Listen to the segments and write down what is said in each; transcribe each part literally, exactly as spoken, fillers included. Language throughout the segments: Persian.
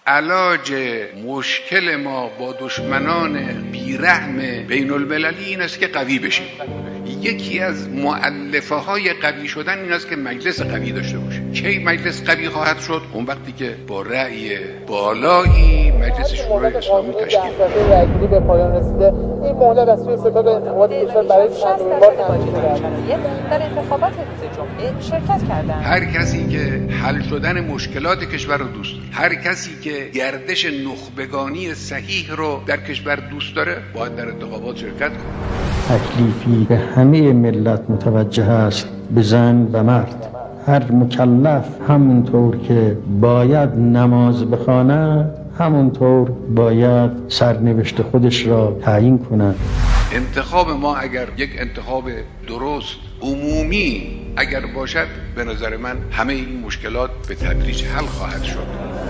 علاج مشکل ما با دشمنان بیرحم بین المللی این است که قوی بشیم. یکی از مؤلفه های قوی شدن این است که مجلس قوی داشته باشه. کی مجلس قوی خواهد شد؟ اون وقتی که با رأی بالایی مجلس شورای اسلامی تشکیل بشه. رأیگیری به پایان رسیده. این مهلت از سوی ستاد انتخابات کشور برای چندمین بار تمدید شده. در انتخابات روز جمعه شرکت کردند. هر کسی که حل شدن مشکلات کشور رو دوست داره، هر کسی که گردش نخبگانی صحیح رو در کشور دوست داره، باید در انتخابات شرکت کنه. تکلیفی به همه ملت متوجه است، به زن و مرد. هر مکلف همونطور که باید نماز بخواند همونطور باید سرنوشت خودش را تعیین کند. انتخاب ما اگر یک انتخاب درست عمومی اگر باشد، به نظر من همه این مشکلات به تدریج حل خواهد شد.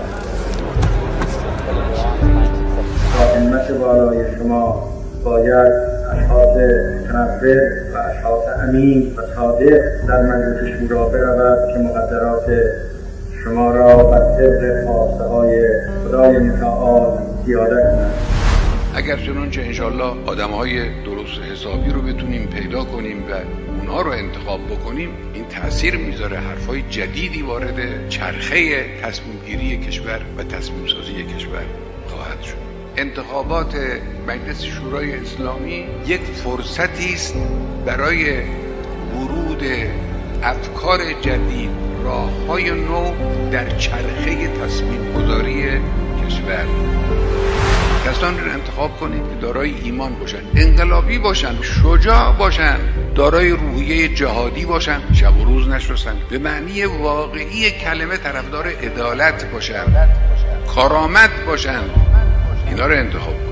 با همت بالای شما باید اشخاص متنفر و اشخاص امین و صادق در مجلس شورا برود که مقدرات شما را بر طبق خواسته های خدای متعال زیاده کنند. اگر چنانچه انشالله آدم های درست حسابی رو بتونیم پیدا کنیم و اونها رو انتخاب بکنیم، این تأثیر میذاره، حرفای جدیدی وارد چرخه تصمیم گیری کشور و تصمیم سازی کشور خواهد شد. انتخابات مجلس شورای اسلامی یک فرصتی است برای ورود افکار جدید، راه‌های نو در چرخه تصمیم گذاری کشور. کسانی رو انتخاب کنید که دارای ایمان باشن، انقلابی باشن، شجاع باشن، دارای روحیه جهادی باشن، شب و روز نشستن، به معنی واقعی کلمه طرفدار عدالت باشن، کارآمد باشن. اینا رو انتخاب کنید.